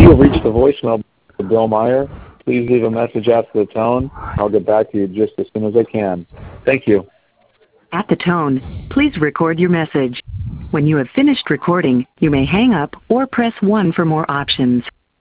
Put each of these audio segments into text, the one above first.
You have reached the voicemail of Bill Meyer. Please leave a message after the tone. I'll get back to you just as soon as I can. Thank you. At the tone, please record your message. When you have finished recording, you may hang up or press 1 for more options.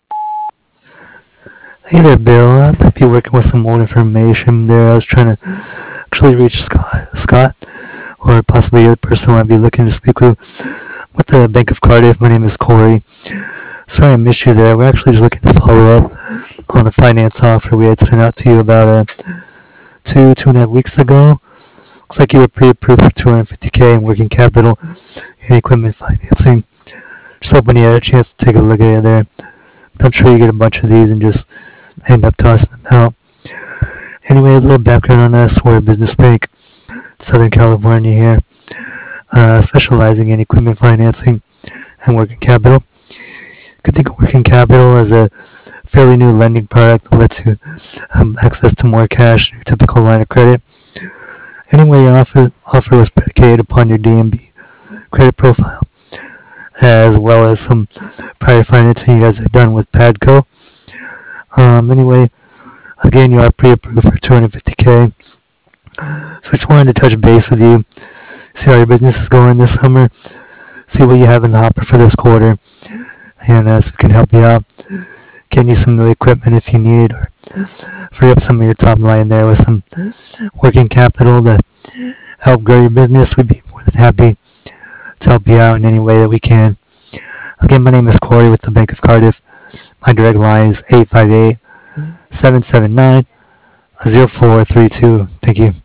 Hey there, Bill. I might be working with some old information there. I was trying to actually reach Scott, or possibly a person who I'd be looking to speak with the Bank of Cardiff. My name is Corey. Sorry I missed you there. We're actually just looking to follow up on the finance offer we had sent out to you about 2.5 weeks ago. Looks like you were pre-approved for $250K in working capital and equipment financing. Just hoping you had a chance to take a look at it there. I'm sure you get a bunch of these and just end up tossing them out. Anyway, a little background on us. We're a business bank, Southern California here, specializing in equipment financing and working capital. You could think of working capital as a fairly new lending product that lets you access to more cash than your typical line of credit. Anyway, your offer was predicated upon your DMB credit profile, as well as some prior financing you guys have done with Padco. Anyway, again, you are pre-approved for $250K. So I just wanted to touch base with you, see how your business is going this summer, see what you have in the hopper for this quarter, and so we can help you out, get you some new equipment if you need, or free up some of your top line there with some working capital to help grow your business. We'd be more than happy to help you out in any way that we can. Again, my name is Corey with the Bank of Cardiff. My direct line is 858-779-0432. Thank you.